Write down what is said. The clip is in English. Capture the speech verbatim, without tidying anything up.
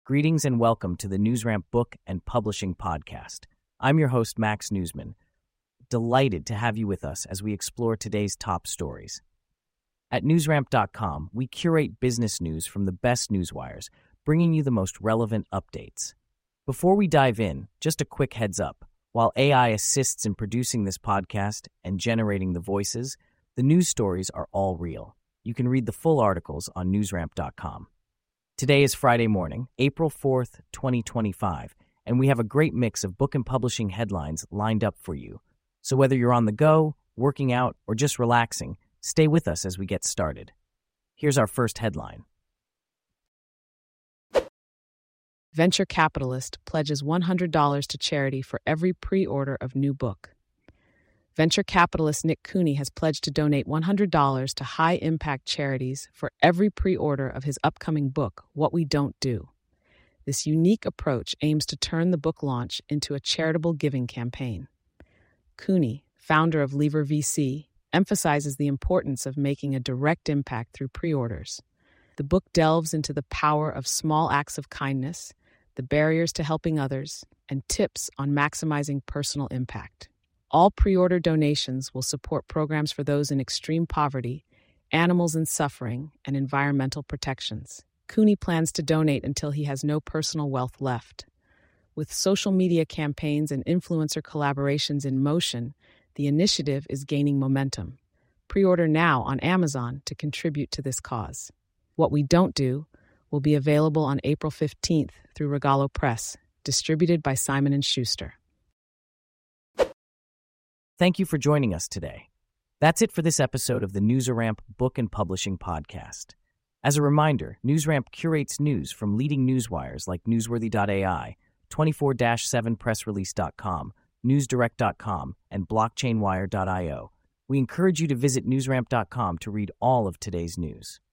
Greetings and welcome to the NewsRamp Book and Publishing Podcast. I'm your host, Max Newsman. Delighted to have you with us as we explore today's top stories. At newsramp dot com, we curate business news from the best newswires, bringing you the most relevant updates. Before we dive in, just a quick heads up. While A I assists in producing this podcast and generating the voices, the news stories are all real. You can read the full articles on newsramp dot com. Today is Friday morning, April fourth, twenty twenty-five, and we have a great mix of book and publishing headlines lined up for you. So whether you're on the go, working out, or just relaxing, stay with us as we get started. Here's our first headline. Venture capitalist pledges one hundred dollars to charity for every pre-order of new book. Venture capitalist Nick Cooney has pledged to donate one hundred dollars to high-impact charities for every pre-order of his upcoming book, What We Don't Do. This unique approach aims to turn the book launch into a charitable giving campaign. Cooney, founder of Lever V C, emphasizes the importance of making a direct impact through pre-orders. The book delves into the power of small acts of kindness, the barriers to helping others, and tips on maximizing personal impact. All pre-order donations will support programs for those in extreme poverty, animals in suffering, and environmental protections. Cooney plans to donate until he has no personal wealth left. With social media campaigns and influencer collaborations in motion, the initiative is gaining momentum. Pre-order now on Amazon to contribute to this cause. What We Don't Do will be available on April fifteenth through Regalo Press, distributed by Simon and Schuster. Thank you for joining us today. That's it for this episode of the NewsRamp Book and Publishing Podcast. As a reminder, NewsRamp curates news from leading newswires like newsworthy dot A I, twenty-four seven press release dot com, newsdirect dot com, and blockchain wire dot io. We encourage you to visit newsramp dot com to read all of today's news.